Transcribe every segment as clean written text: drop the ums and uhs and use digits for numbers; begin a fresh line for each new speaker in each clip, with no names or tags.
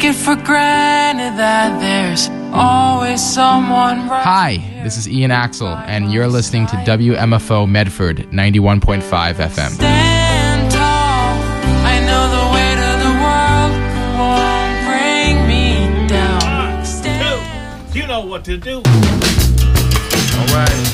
it for granted that there's always someone right.
Hi, this is Ian Axel, and you're listening to WMFO Medford 91.5 FM.
Stand tall. I know the weight of the world won't bring me down.
Stand. You know what to do.
All right.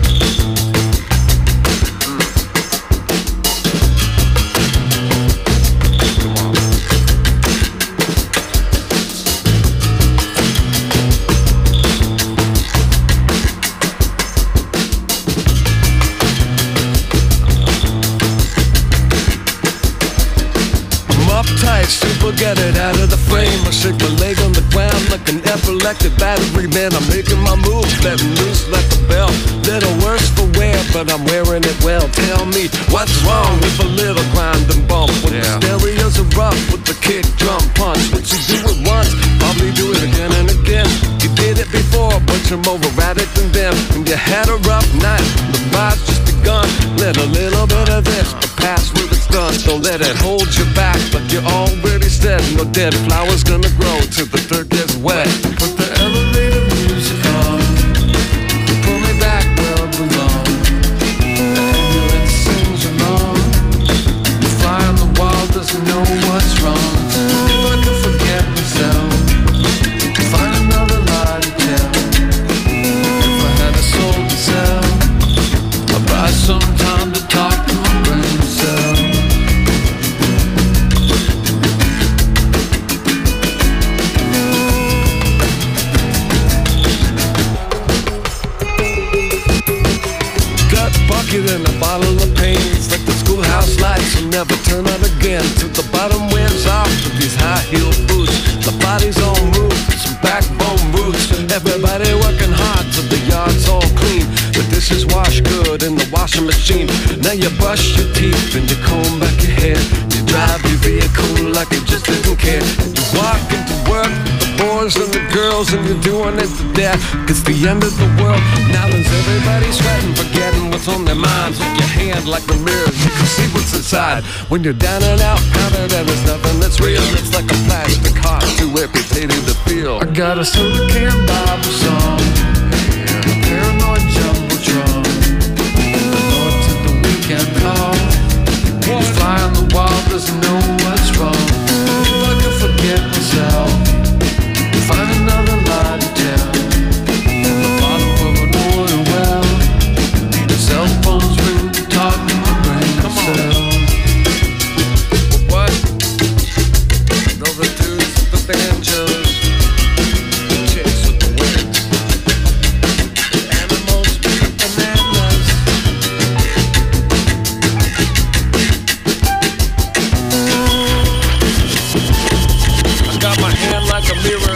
Super get it out of the frame. I shake my leg on the ground like an epileptic battery man. I'm making my move, letting loose like a bell. Little worse for wear, but I'm wearing it well. Tell me what's wrong with a little grind and bump. When the stereos are rough with the kick, drum, punch. What you do it once, probably do it again and again. You did it before, but you're more erratic than them. And you had a rough night, the ride's just begun. Let a little bit of this, but pass where it's done. Don't let it hold you back, like you're already said. No dead flowers gonna grow till the dirt gets wet. Put the elevator music on, pull me back where I belong. The ambulance sings along. The fly on the wall doesn't know what's wrong. If I could forget myself, find another lie to tell. If I had a soul to sell, I'd buy some time to talk to my brain cell. In a bottle of pain, it's like the schoolhouse lights will never turn on again. Till the bottom wears off with these high heel boots. The body's on move, some backbone roots. Everybody working hard till the yard's all clean. The dishes wash good in the washing machine. Now you brush your teeth and you comb back your hair. You drive your vehicle like you just didn't care. You walk into work, the boys and the girls, and you're doing it to death. It's the end of the world. Now there's everybody sweating, forgetting what's on their minds. With your hand like the mirror, you can see what's inside. When you're down and out, confident there's nothing that's real. It's like a plastic heart, too amputated to feel. I got a soda can Bible song, and a paranoid jumbotron. The Lord to the weekend call. The fly on the wall doesn't know what's wrong. If I could forget myself, find another lie to tell. In the bottom of an oil well, the cell phone's ring to talk to my brain cell. What? Those are dudes with the banjos, the chicks with the wind, the animals with the bananas. I got my hand like a mirror.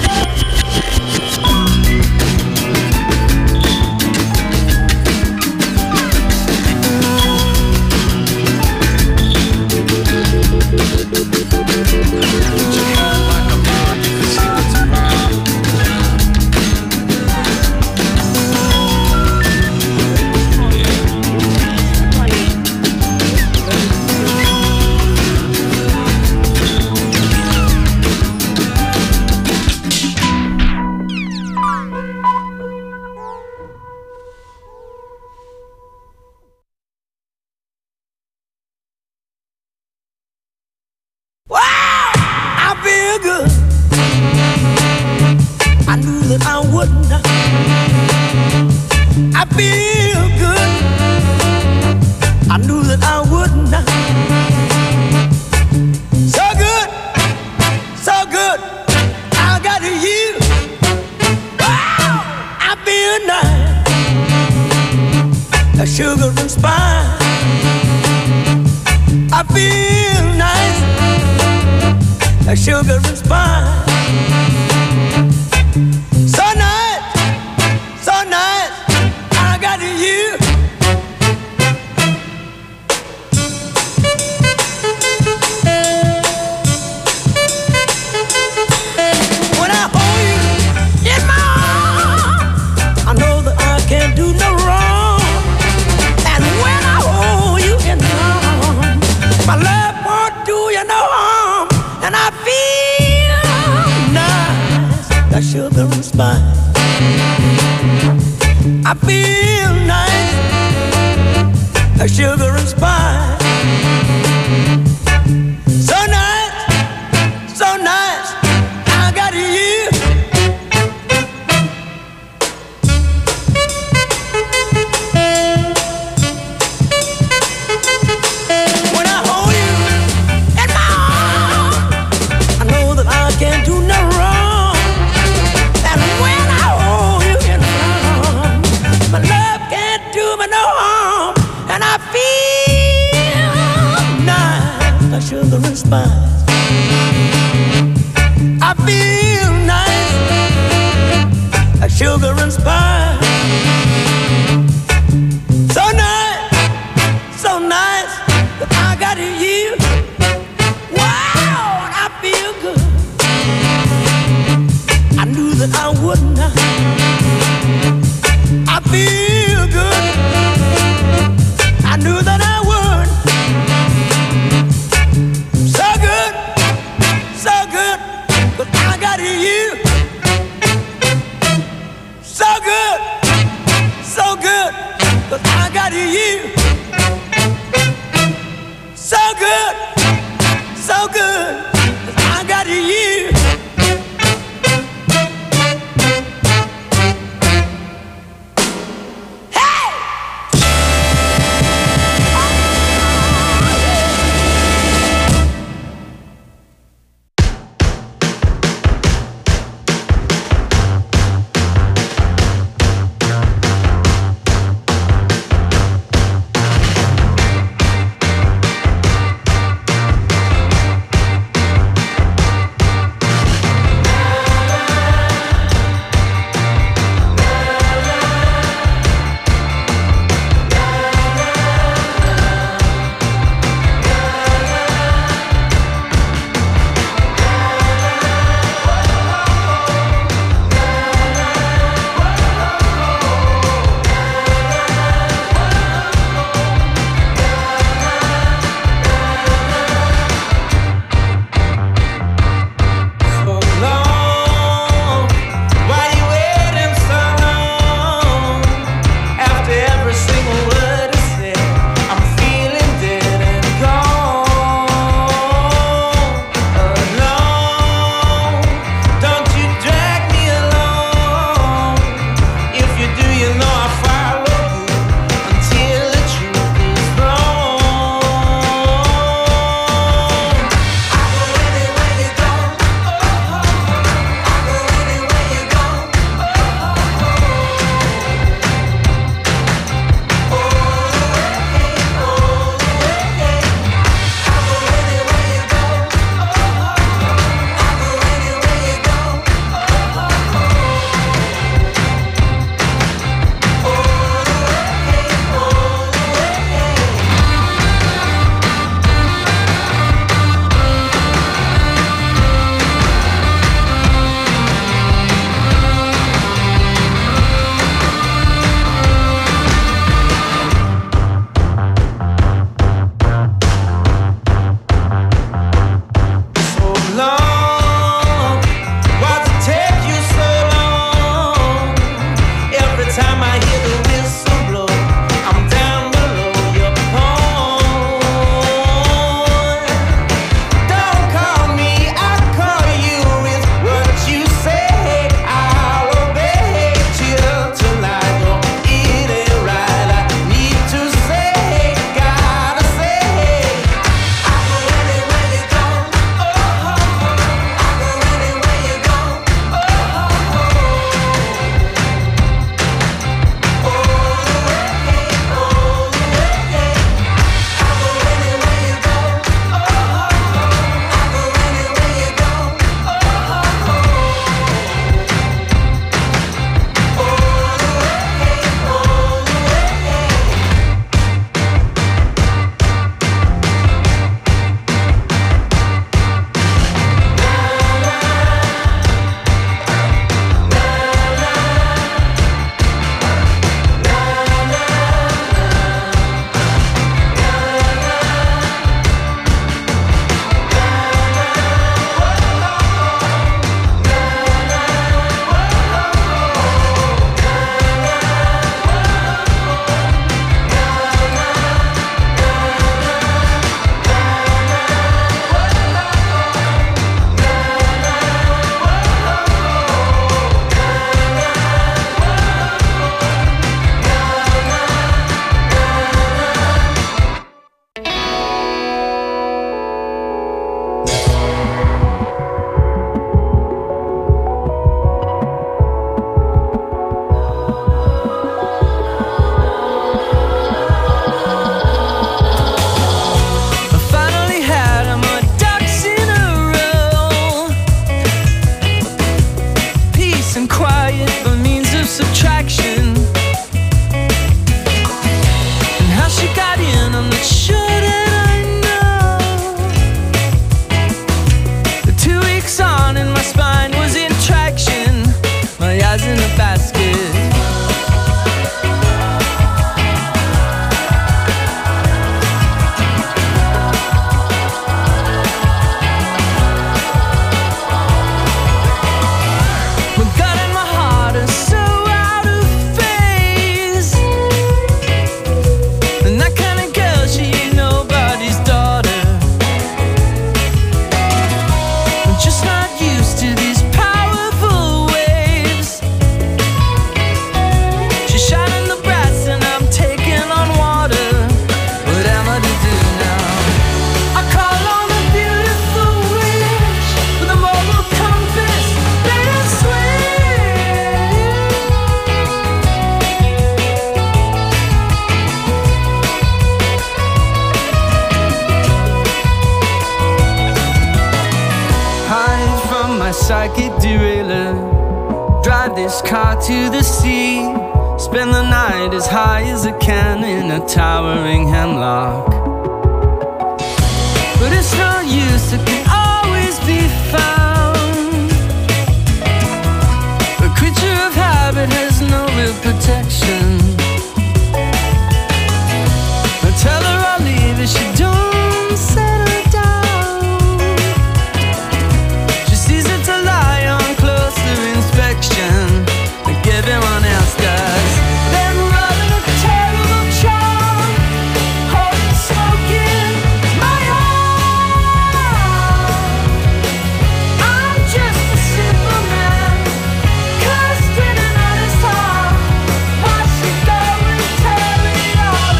Sugar and spice, I feel nice, like sugar and spice. So nice, I got you. When I hold you in my arms, I know that I can't do no wrong. And when I hold you in my arms, my love won't do you no harm. And I feel sugar and spice. I feel nice like sugar and spice. So nice, so nice, I got you. When I hold you in my arms, I know that I can't do no wrong. And when I hold you in my arms, my love can't do me no harm. And I feel nice like sugar and spice. I feel nice like sugar and spice. So nice, so nice that I got you. Wow, and I feel good. I knew that I would not. I feel good. I knew that I would. So good, but I got you. So good, but I got you. So good, but I got you.
psychic derailer. Drive this car to the sea, spend the night as high as I can in a towering hemlock. But it's no use, it can always be found. A creature of habit has no real protection. I tell her I'll leave if she don't settle down. She sees it to lie on closer inspection, like everyone else does. Then running a terrible charm, holding smoke in my arm. I'm just a simple man, cursed in an honest heart. Watch it go and tear it all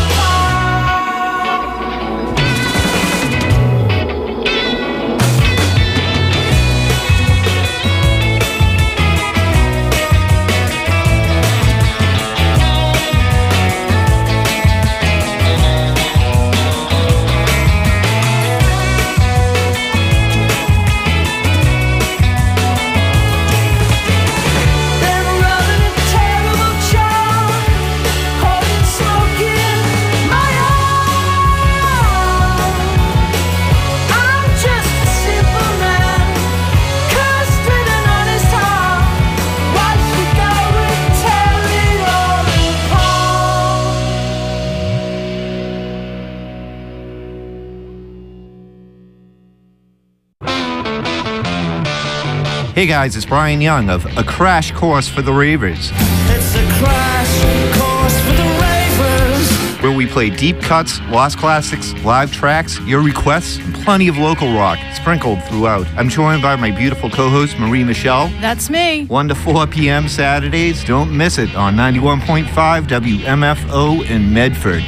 Hey guys, it's Brian Young of A Crash Course for the Ravers.
It's a crash course for the ravers.
Where we play deep cuts, lost classics, live tracks, your requests, and plenty of local rock sprinkled throughout. I'm joined by my beautiful co-host, Marie Michelle.
That's me.
1 to 4 p.m. Saturdays. Don't miss it on 91.5 WMFO in Medford.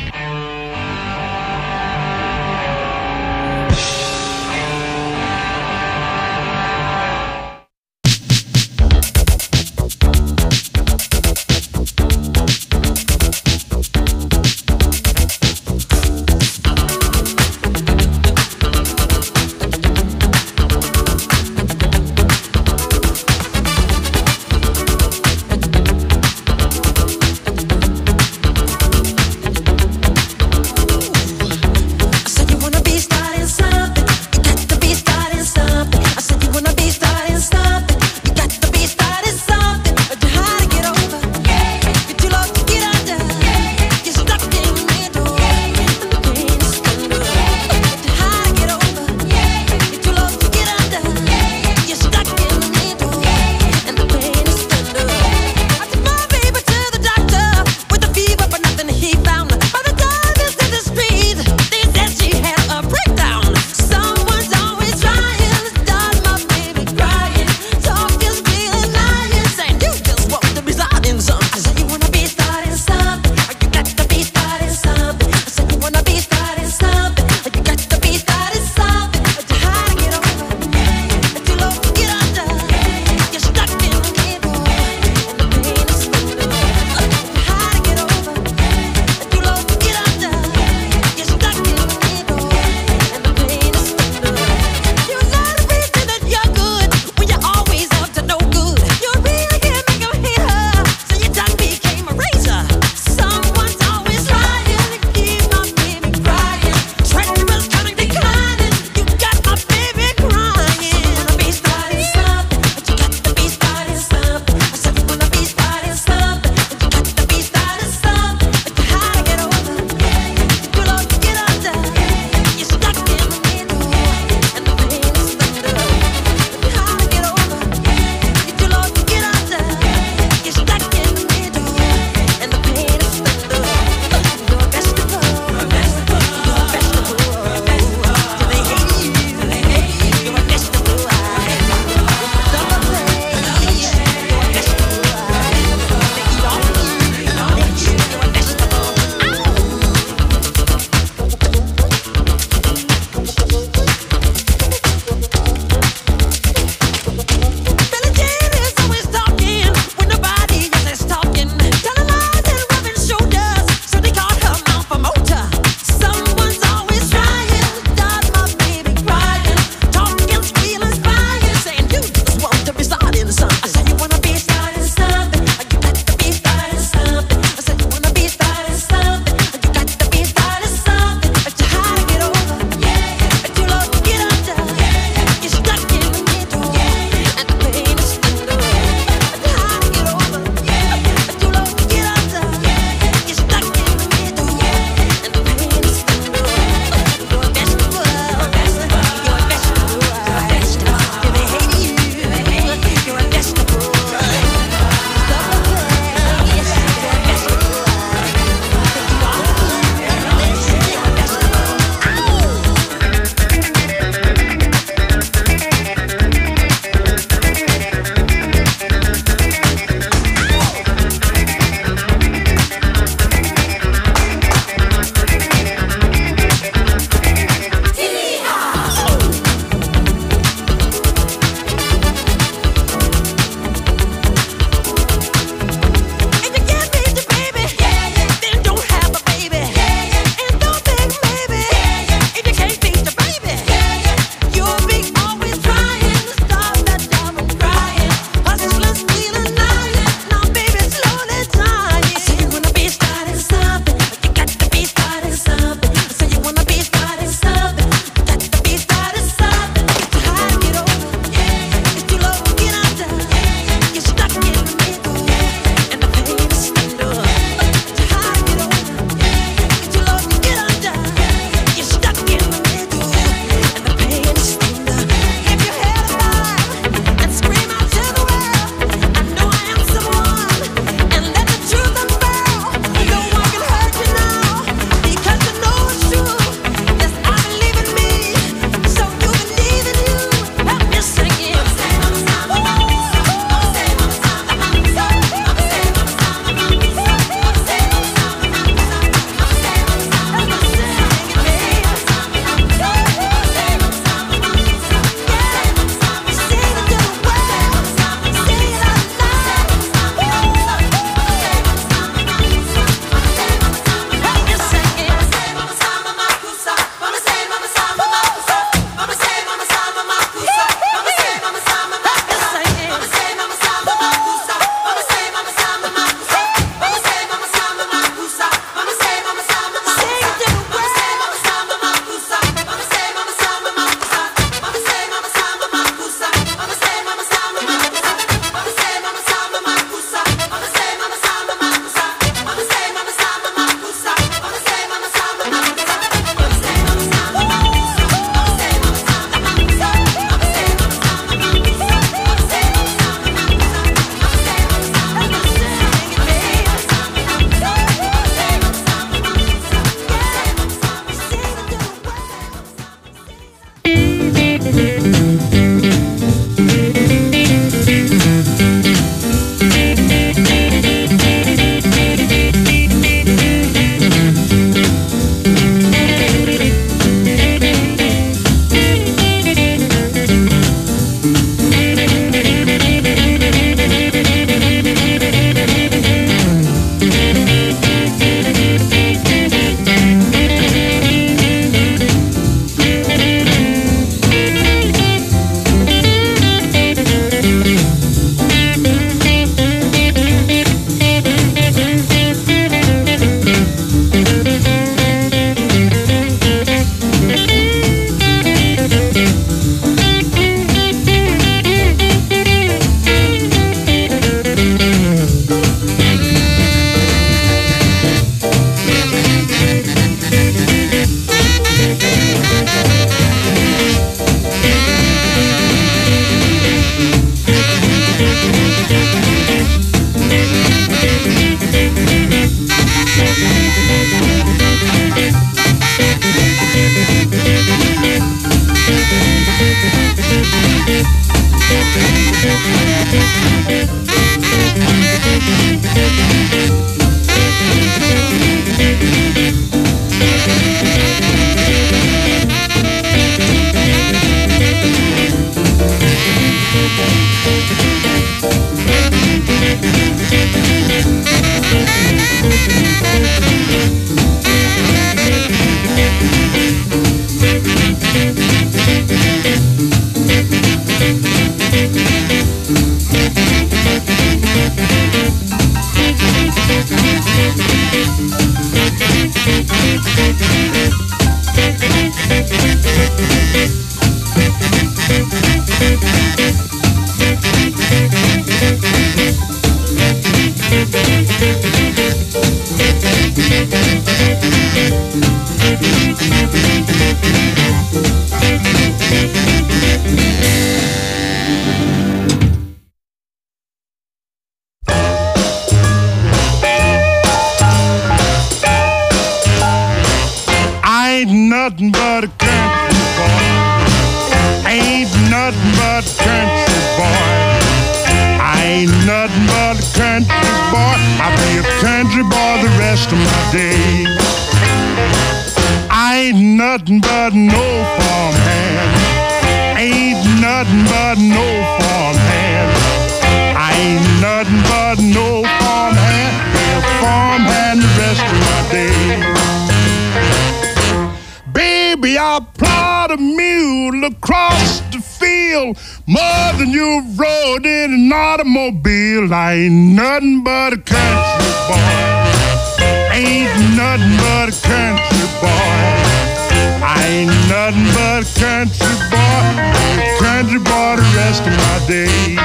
nothing but a country boy. Ain't nothing but a country boy. I ain't nothing but a country boy. I'll be a country boy the rest of my days. I ain't nothing but no farmhand. Ain't nothing but no farmhand. I ain't nothing but no farmhand. Be a farmhand the rest of my days. Baby, I'll plod a mule across the field more than you rode in an automobile. I ain't nothing but a country boy. Ain't nothing but a country boy. I ain't nothing but a country boy. Be a country boy the rest of my days.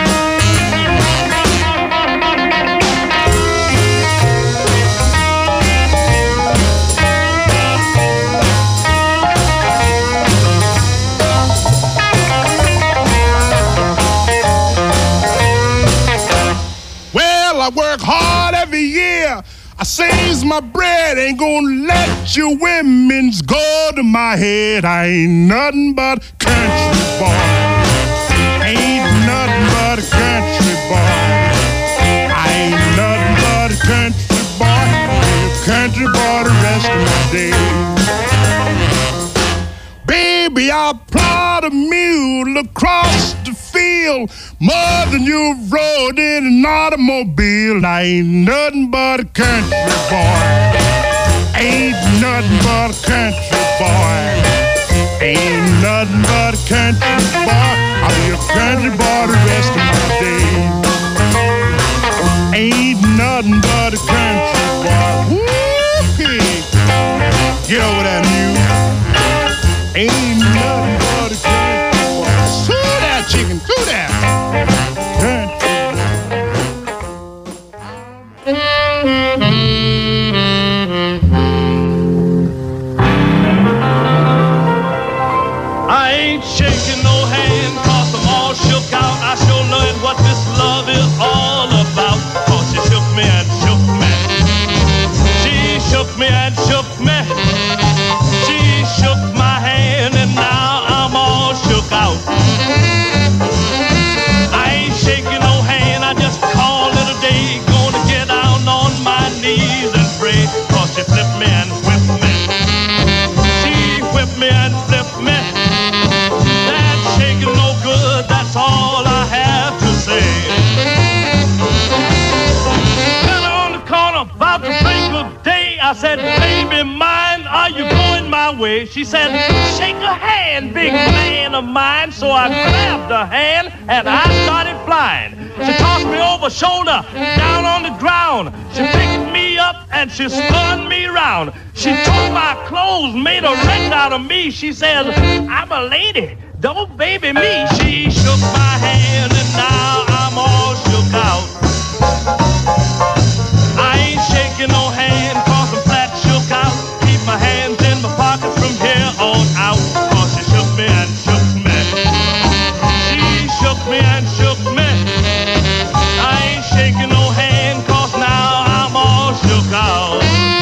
I work hard every year. I saves my bread. Ain't gonna let you women's go to my head. I ain't nothing but a country boy. Ain't nothing but a country boy. I ain't nothing but a country boy. Be a country boy the rest of my days. Baby, I'll plod a mule across the field more than you rode in an automobile. I ain't nothing but a country boy. Ain't nothing but a country boy. Ain't nothing but a country boy. I'll be a country boy the rest of my days. Ain't nothing but a country boy. Woo-hee. Get over that mule. Ain't nothing but a country boy. Sue that chicken, sue that.
I ain't shaking no hand, 'cause I'm all shook out. I sure learned what this love is all about. 'Cause she shook me and shook me. She shook me and shook me. She shook my hand and now I'm all shook out. I ain't shaking no hand, I just call it a day. Gonna get down on my knees and pray. 'Cause she flipped me and whipped me. She whipped me and flipped me. That shaking no good, that's all I have to say. Then on the corner about the break of day, I said, baby mine, are you going my way? She said, shake a hand, big man of mine. So I grabbed her hand and I started flying. She tossed me over shoulder, down on the ground. She picked me up and she spun me round. She tore my clothes, made a wreck out of me. She says, I'm a lady, don't baby me. She shook my hand and now I'm all shook out. I ain't shaking no hand, 'cause I'm flat shook out. Keep my hands in my pockets from here on out. 'Cause she shook me and shook me. She shook me and shook me. I ain't shaking no hand, 'cause now I'm all shook out.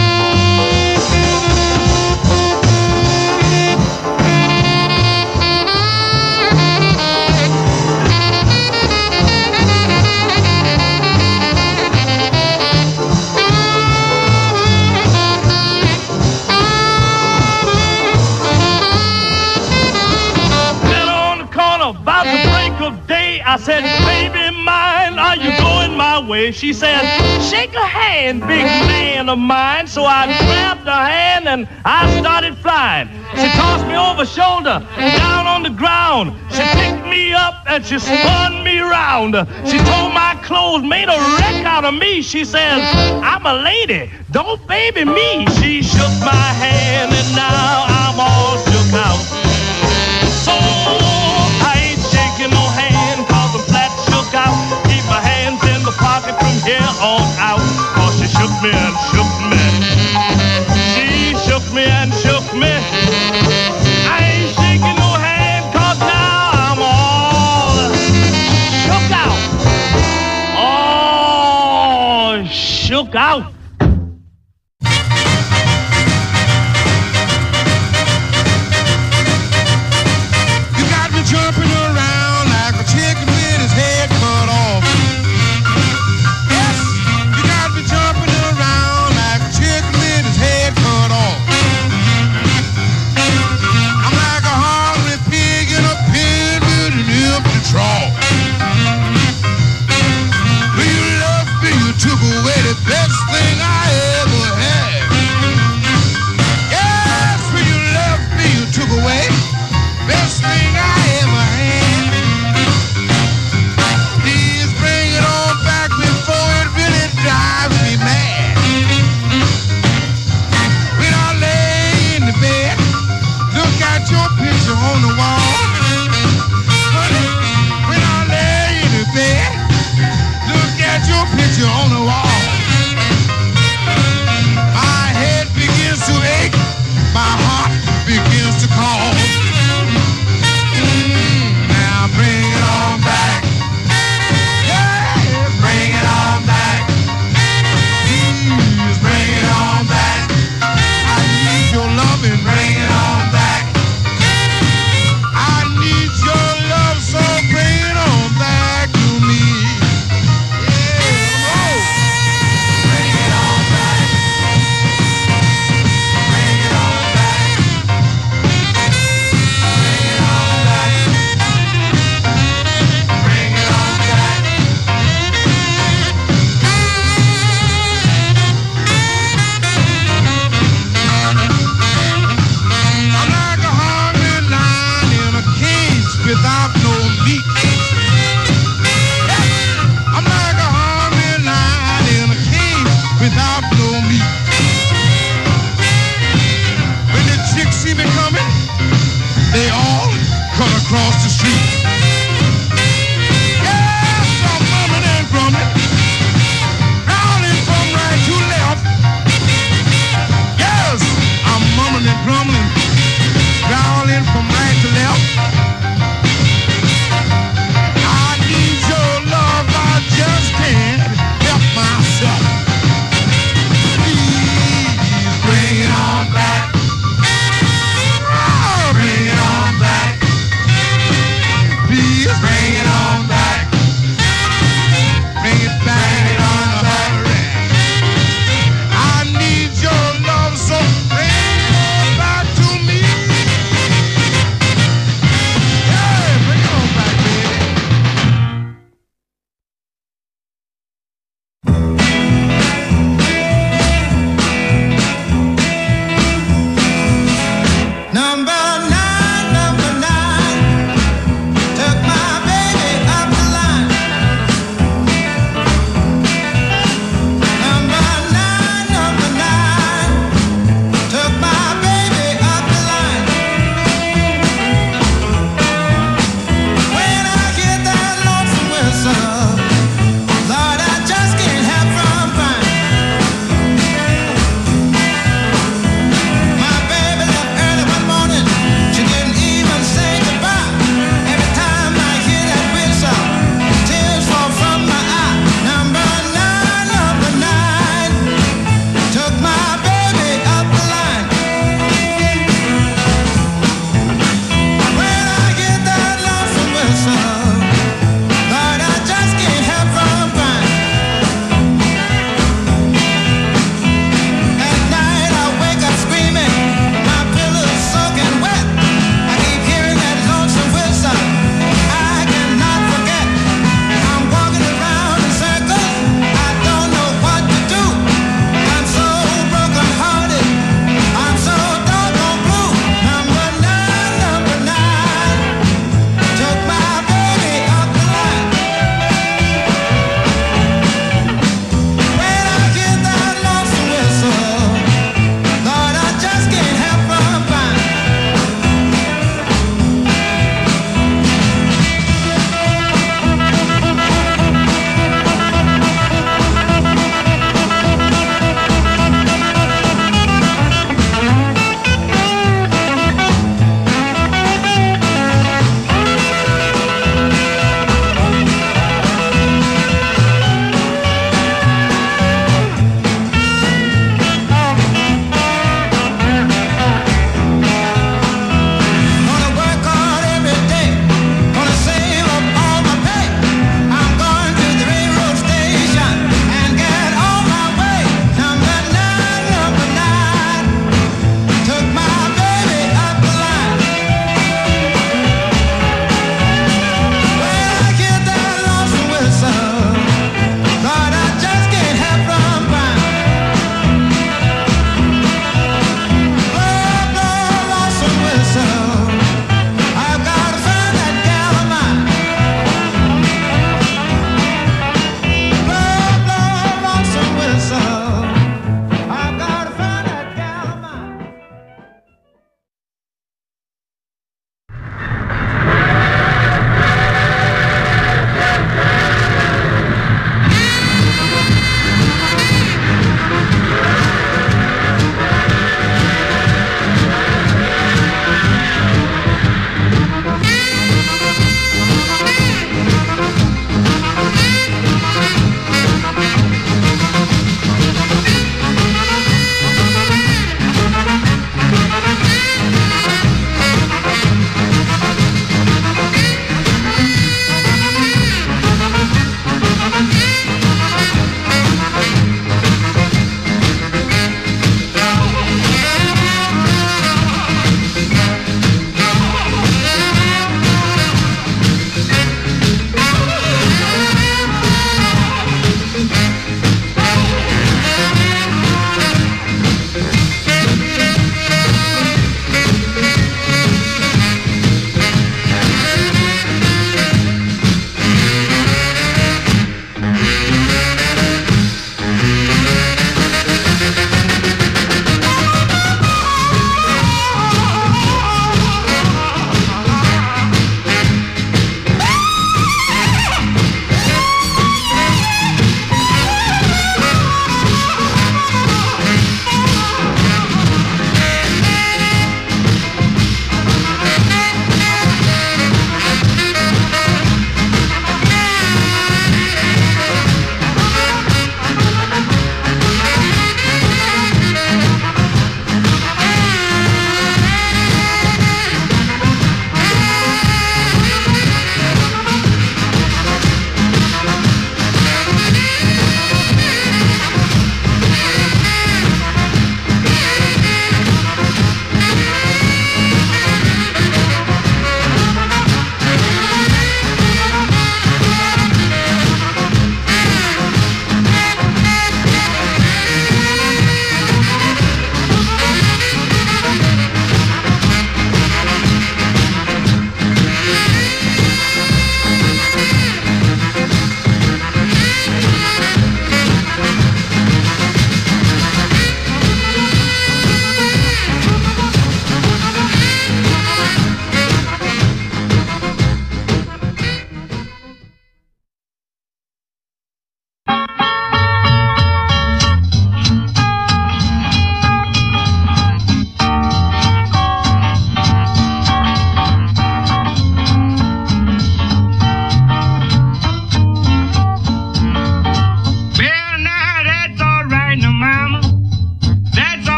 About the break of day, I said, baby mine, are you going my way? She said, shake a hand, big man of mine. So I grabbed her hand and I started flying. She tossed me over shoulder, down on the ground. She picked me up and she spun me round. She tore my clothes, made a wreck out of me. She said, I'm a lady, don't baby me. She shook my hand and now I'm all shook out. So I ain't shaking no hand, 'cause I'm flat shook out. Keep my hands in my pocket from here on out. 'Cause she shook me and shook me. She shook me and shook me. I ain't shaking no hand, 'cause now I'm all shook out. All shook out.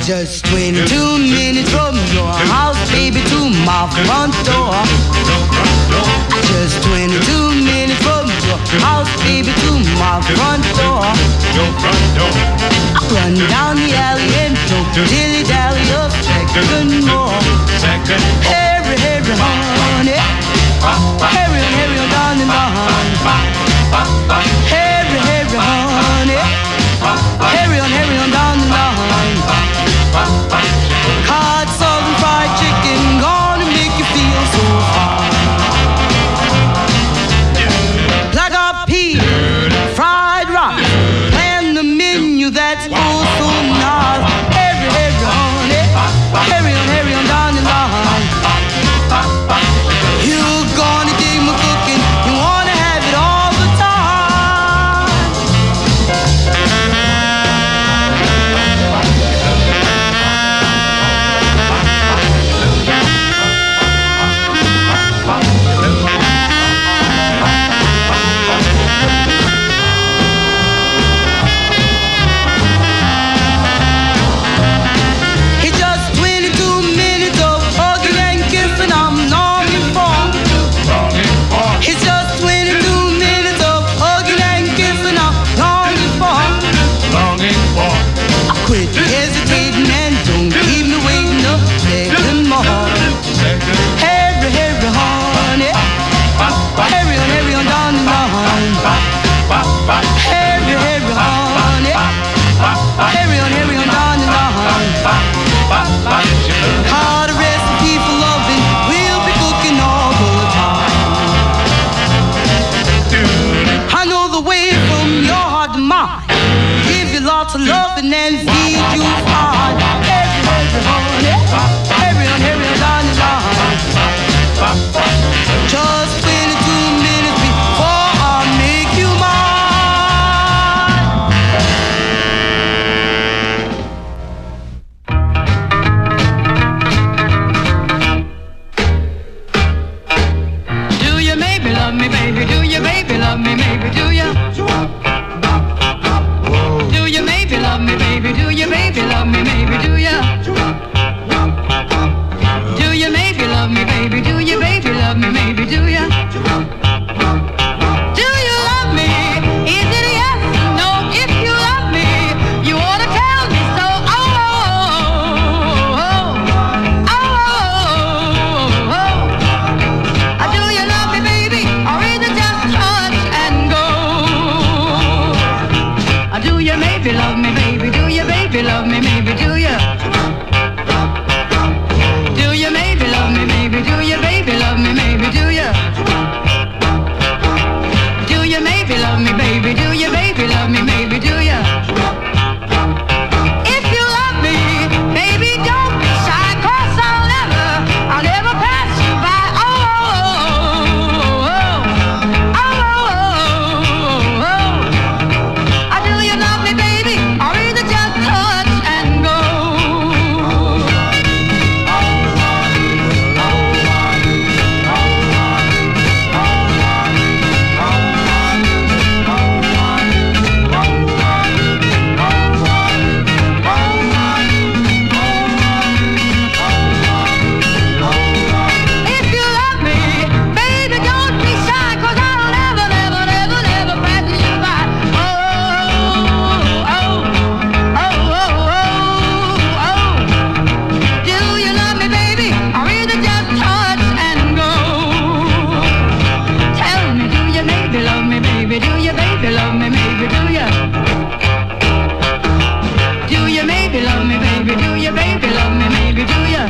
Just 22 minutes from your house, baby, to my front door. Just 22 minutes from your house, baby, to my front door. I run down the alley and don't dilly-dally a second more. Harry, Harry, honey. Harry on, Harry on, down the line. Harry, Harry, honey. Harry on, down the line. Hot southern fried chicken, gonna make you feel so fine. Like a pea, fried rice, and the menu that's oh so nice. Harry, Harry, honey. Harry on, down the line. You're gonna dig my cooking, you wanna have it all the time. It's just 22 minutes of hugging and kissing I'm longing for. It's just 22 minutes of hugging and kissing I'm longing for. I quit hesitating and don't keep me waiting a second more. Harry, Harry, honey. Harry on, down the line. Harry, Harry, honey. Harry on, down the line. Hard recipe for loving, we'll be cooking all the time. I know the way from your heart to mine. Give you lots of loving and feed you fine. Harry, honey. Harry on, down the line. Just 22 minutes before I make you
Do you maybe love me, baby? Do you maybe love me, maybe? Do you? Do you maybe love me, baby? Do you maybe love me, maybe? Do you? Do you maybe love me, baby? Do you maybe love me, maybe? Do you? Do you love me? Is it a yes or no? If you love me, you ought to tell me so. Do you love me, baby? Or is it just touch and go? Do you maybe love me, baby? Do you baby love me, maybe? Do you? Do you maybe love me, maybe? Do you baby love me, maybe? Do you? Do you maybe love me, baby? Do you baby love me, maybe? Do you? If you love me, baby, don't be shy, 'cause I'll never pass you by. Do you love me, baby? Or is it just touch and go? If you love me, baby, don't be shy, 'cause I'll never pass you by. Do you love me, baby, or is it just touch and go? Tell me, do you maybe love me, baby? Do you baby love me, maybe? Do you? Do you maybe love me, baby? Do you baby love me, maybe? Do you?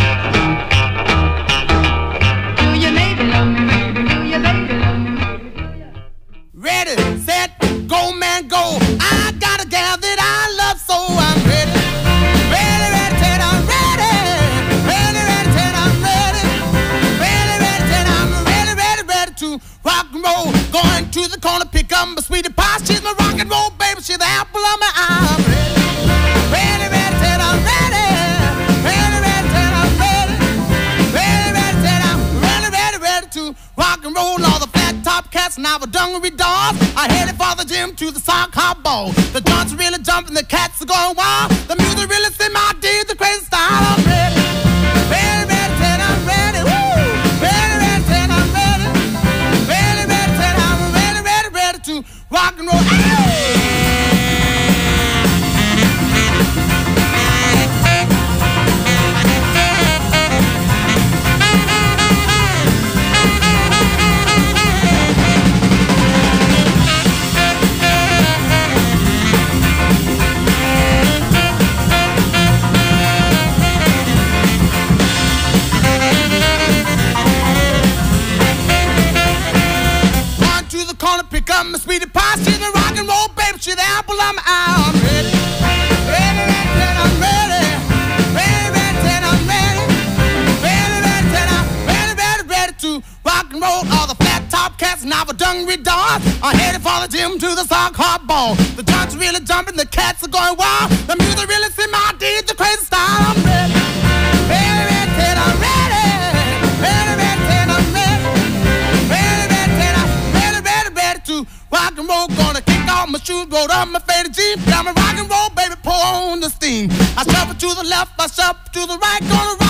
Do you maybe love me, baby? Do you baby love me, maybe?
Ready, set, go, man, go. I got a gal that I love, so I'm ready. Ready, ready, set, I'm ready. Ready, ready, set, I'm ready. Ready, ready, set, I'm ready, ready, ready to rock and roll. Going to the corner, pick up my sweetie pie. She's my rock and roll baby, she's the apple of my eye. I'm ready. Ready, ready, set, I'm ready. Ready, ready, set, I'm ready. Ready, ready, set, I'm ready to rock and roll. All the flat top cats and our dungaree dolls. I headed for the gym to the sock hop ball. The joints are really jumping, the cats are going wild. The music really set my dear, the crazy I'm ready. Ready, ready, Ted, I'm ready. Ready, ready, Ted, I'm ready. Ready, ready, Ted, I'm ready, ready, ready to rock and roll. All the flat top cats and our dungaree dogs are headed for the gym to the sock hop ball. The joints are really jumping, the cats are going wild. The music really see my deeds, the crazy style. I'm ready. Ready, ready, Ted, I'm ready. Ready, ready, Ted, I'm ready. Ready, ready, Ted, I'm ready, ready, ready to rock and roll. Gonna kick off my shoes, roll up my faded jeans. Got my rock and roll, baby, pour on the steam. I shuffle to the left, I shuffle to the right. Gonna rock